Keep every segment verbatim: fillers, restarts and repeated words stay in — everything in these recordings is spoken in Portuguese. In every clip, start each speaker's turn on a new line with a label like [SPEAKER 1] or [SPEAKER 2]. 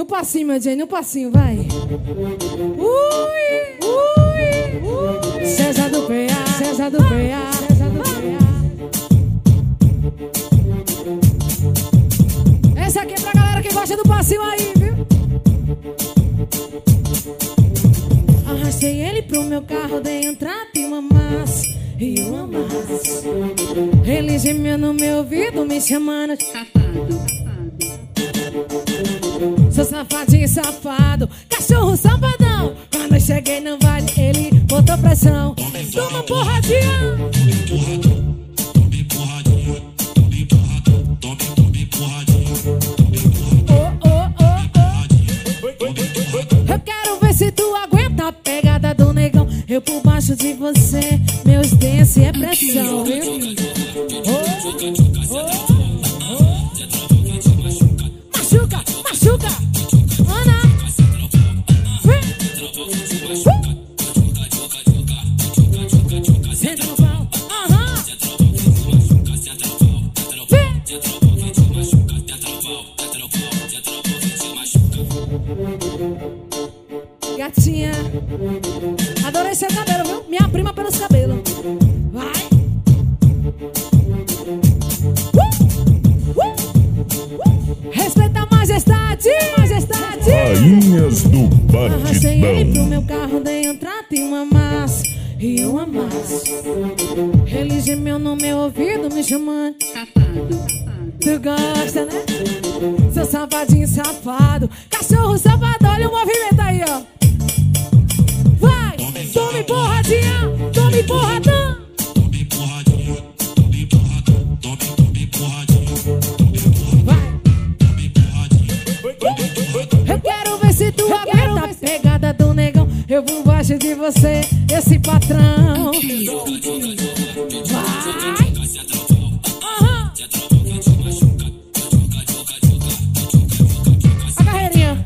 [SPEAKER 1] No passinho, meu Jay, no passinho, vai. Ui, ui, ui. César do P A, César do P A, César do P A. Essa aqui é pra galera que gosta do passinho aí, viu? Arrastei ele pro meu carro, dei um trato e uma massa. E uma massa. Ele gemeu no meu ouvido, me chamando safado. Sou safadinho, safado, cachorro safadão. Quando eu cheguei no vale, ele botou pressão. Toma porradinha. Tome porradinha. Tome porradinha. Tome porradinha. Oh, oh, oh, oh. Eu quero ver se tu aguenta a pegada do negão. Eu por baixo de você, meus dentes é pressão, viu? Oh, oh. Machuca, machuca, Ana. Senta no pau, aham. Gatinha, adorei seu cabelo, viu? Minha prima pelos cabelos. Vai. Respeita a majestade, majestade.
[SPEAKER 2] Rainhas do Batidão.
[SPEAKER 1] Arrastei ele pro meu carro, dei um trato e uma massa. E uma massa. Ele gemeu no meu ouvido, me chamando safado. Tu gosta, né? Seu safadinho safado, cachorro safado, olha o movimento aí, ó. Vai, tome porradinha, tome porradão. Tome porradinha, tome porradão, tome, tome porradinha. Eu quero ver se tu aguenta a pegada do negão. Eu vou baixo de você, esse patrão. Vai. Aham. A carreirinha.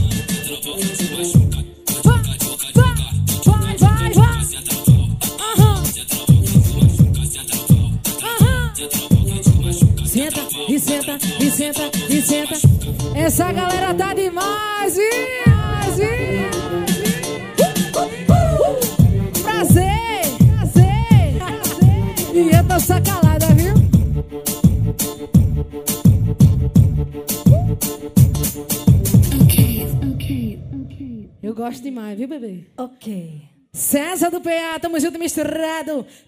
[SPEAKER 1] Vai, vai, vai, vai. Aham. Aham. Senta, e senta, e senta, e senta. Essa galera tá demais, demais, demais. Prazer, prazer, prazer. E eu tô sacalada, viu? Ok, ok, ok. Eu gosto demais, viu, bebê? Ok. César do P A, tamo junto misturado.